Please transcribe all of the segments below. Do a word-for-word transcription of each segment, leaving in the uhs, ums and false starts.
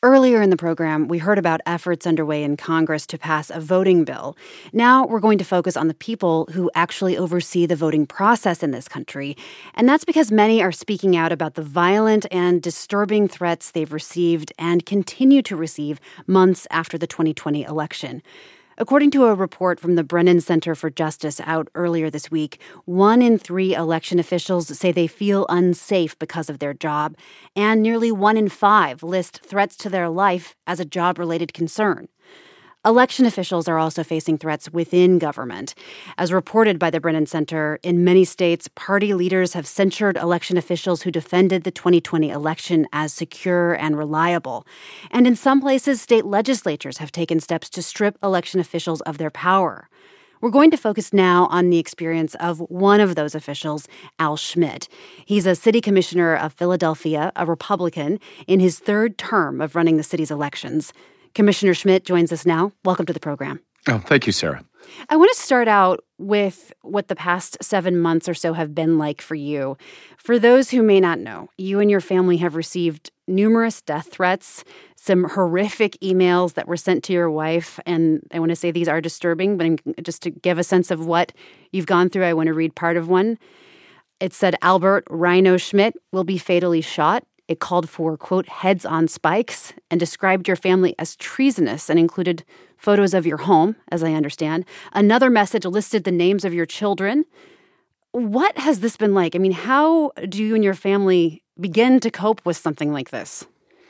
Earlier in the program, we heard about efforts underway in Congress to pass a voting bill. Now we're going to focus on the people who actually oversee the voting process in this country. And that's because many are speaking out about the violent and disturbing threats they've received and continue to receive months after the twenty twenty election. According to a report from the Brennan Center for Justice out earlier this week, one in three election officials say they feel unsafe because of their job, and nearly one in five list threats to their life as a job-related concern. Election officials are also facing threats within government. As reported by the Brennan Center, in many states, party leaders have censured election officials who defended the twenty twenty election as secure and reliable. And in some places, state legislatures have taken steps to strip election officials of their power. We're going to focus now on the experience of one of those officials, Al Schmidt. He's a city commissioner of Philadelphia, a Republican, in his third term of running the city's elections. Commissioner Schmidt joins us now. Welcome to the program. Oh, thank you, Sarah. I want to start out with what the past seven months or so have been like for you. For those who may not know, you and your family have received numerous death threats, some horrific emails that were sent to your wife, and I want to say these are disturbing, but just to give a sense of what you've gone through, I want to read part of one. It said, Albert Rhino Schmidt will be fatally shot. It called for, quote, heads on spikes, and described your family as treasonous and included photos of your home, as I understand. Another message listed the names of your children. What has this been like? I mean, how do you and your family begin to cope with something like this?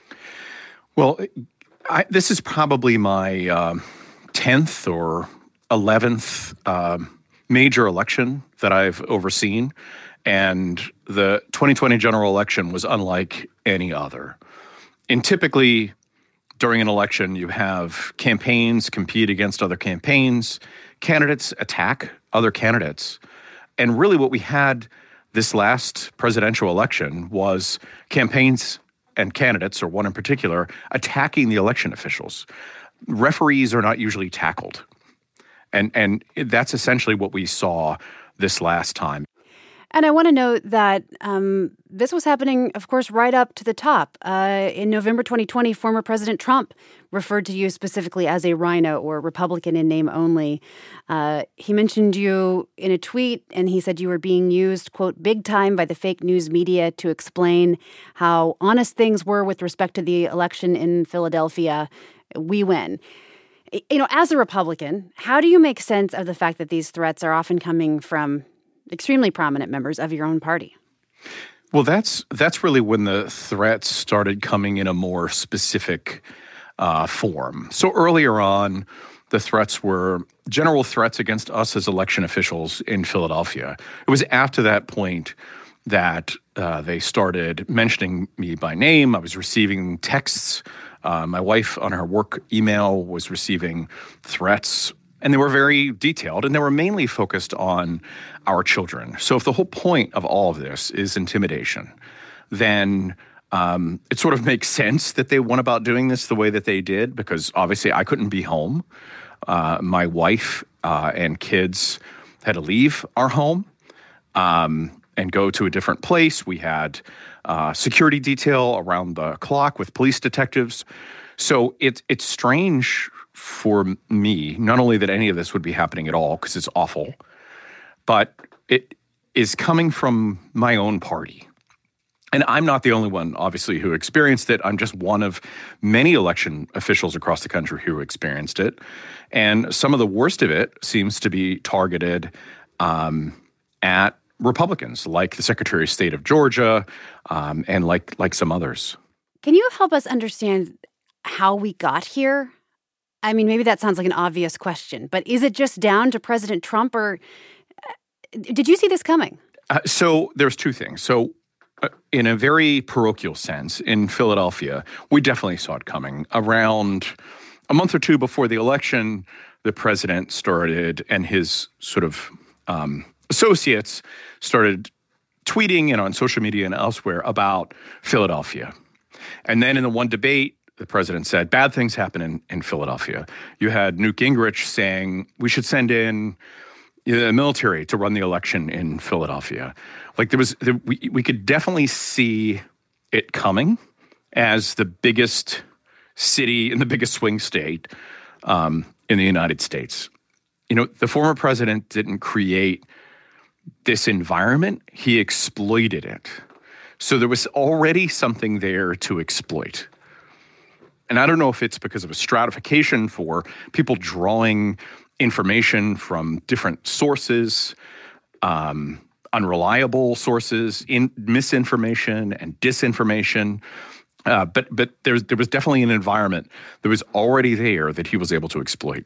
Well, I, this is probably my uh, tenth or eleventh uh, major election that I've overseen. And the twenty twenty general election was unlike any other. And typically, during an election, you have campaigns compete against other campaigns, candidates attack other candidates. And really what we had this last presidential election was campaigns and candidates, or one in particular, attacking the election officials. Referees are not usually tackled. And, and that's essentially what we saw this last time. And I want to note that um, this was happening, of course, right up to the top. Uh, in November twenty twenty, former President Trump referred to you specifically as a rhino, or Republican in name only. Uh, he mentioned you in a tweet, and he said you were being used, quote, big time by the fake news media to explain how honest things were with respect to the election in Philadelphia. We win. You know, as a Republican, how do you make sense of the fact that these threats are often coming from extremely prominent members of your own party? Well, that's that's really when the threats started coming in a more specific uh, form. So earlier on, the threats were general threats against us as election officials in Philadelphia. It was after that point that uh, they started mentioning me by name. I was receiving texts. Uh, my wife on her work email was receiving threats. And they were very detailed, and they were mainly focused on our children. So if the whole point of all of this is intimidation, then um, it sort of makes sense that they went about doing this the way that they did, because obviously I couldn't be home. Uh, my wife uh, and kids had to leave our home um, and go to a different place. We had uh, security detail around the clock with police detectives. So it, it's strange for me, not only that any of this would be happening at all, because it's awful, but it is coming from my own party. And I'm not the only one, obviously, who experienced it. I'm just one of many election officials across the country who experienced it. And some of the worst of it seems to be targeted um, at Republicans, like the Secretary of State of Georgia um, and like like some others. Can you help us understand how we got here? I mean, maybe that sounds like an obvious question, but is it just down to President Trump, or did you see this coming? Uh, so there's two things. So uh, in a very parochial sense, in Philadelphia, we definitely saw it coming. Around a month or two before the election, the president started, and his sort of um, associates started tweeting and on social media and elsewhere about Philadelphia. And then in the one debate, the president said, bad things happen in, in Philadelphia. You had Newt Gingrich saying, we should send in the military to run the election in Philadelphia. Like there was, there, we, we could definitely see it coming as the biggest city in the biggest swing state um, in the United States. You know, the former president didn't create this environment. He exploited it. So there was already something there to exploit. And I don't know if it's because of a stratification for people drawing information from different sources, um, unreliable sources, in misinformation and disinformation. Uh, but but there's, there was definitely an environment that was already there that he was able to exploit.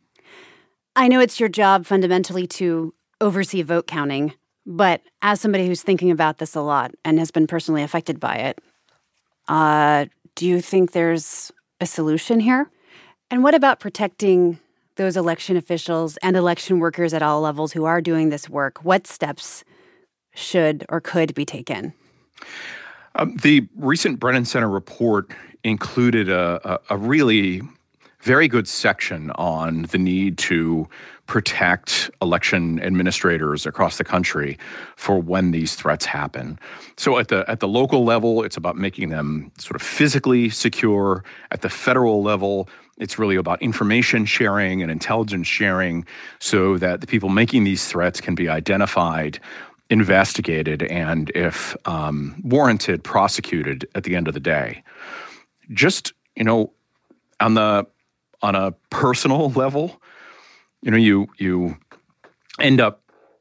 I know it's your job fundamentally to oversee vote counting, but as somebody who's thinking about this a lot and has been personally affected by it, uh, do you think there's a solution here? And what about protecting those election officials and election workers at all levels who are doing this work? What steps should or could be taken? Um, the recent Brennan Center report included a, a, a really very good section on the need to protect election administrators across the country for when these threats happen. So at the at the local level, it's about making them sort of physically secure. At the federal level, it's really about information sharing and intelligence sharing so that the people making these threats can be identified, investigated, and if um, warranted, prosecuted at the end of the day. Just, you know, on the on a personal level, you know, you you end up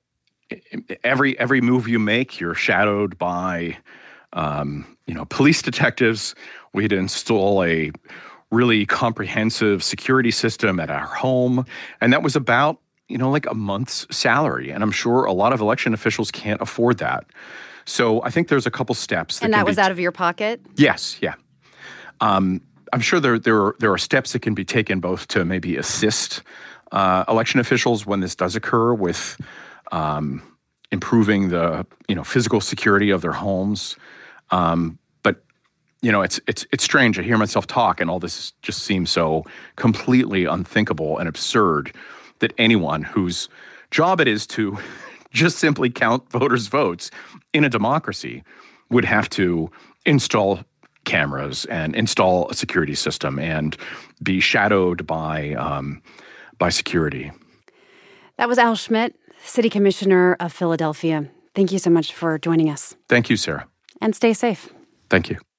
every every move you make, you're shadowed by um, you know, police detectives. We had to install a really comprehensive security system at our home, and that was about, you know, like a month's salary. And I'm sure a lot of election officials can't afford that. So I think there's a couple steps. That and that can was be out of your pocket? Yes, yeah. Um, I'm sure there there are, there are steps that can be taken both to maybe assist uh, election officials when this does occur with um, improving the, you know, physical security of their homes. Um, but you know, it's it's it's strange. I hear myself talk, and all this just seems so completely unthinkable and absurd that anyone whose job it is to just simply count voters' votes in a democracy would have to install cameras and install a security system and be shadowed by um, by security. That was Al Schmidt, City Commissioner of Philadelphia. Thank you so much for joining us. Thank you, Sarah. And stay safe. Thank you.